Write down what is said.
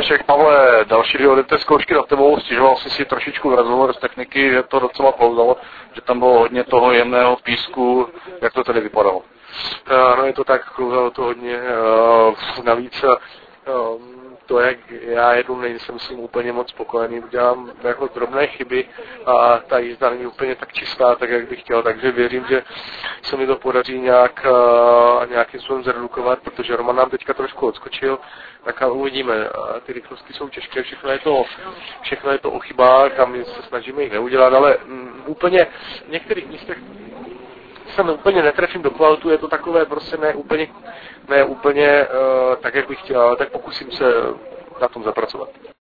Vašek. Pavle, další 2 odete zkoušky na tebou, stěžoval jsi si trošičku v rozhovoru z techniky, že to docela klouzalo, že tam bylo hodně toho jemného písku, jak to tedy vypadalo? No je to tak, klouzalo to hodně, navíc to, jak já jedu, nejsem s tím úplně moc spokojený, dělám jako drobné chyby a ta jízda není úplně tak čistá, tak jak bych chtěl, takže věřím, že se mi to podaří nějakým způsobem zredukovat, protože Roman nám teďka trošku odskočil, tak uvidíme. Ty rychlosti jsou těžké, všechno je to o chybách a my se snažíme jich neudělat, ale úplně v některých místech se úplně netrefím do kvalitu, je to takové prostě ne úplně tak, jak bych chtěl, ale tak pokusím se na tom zapracovat.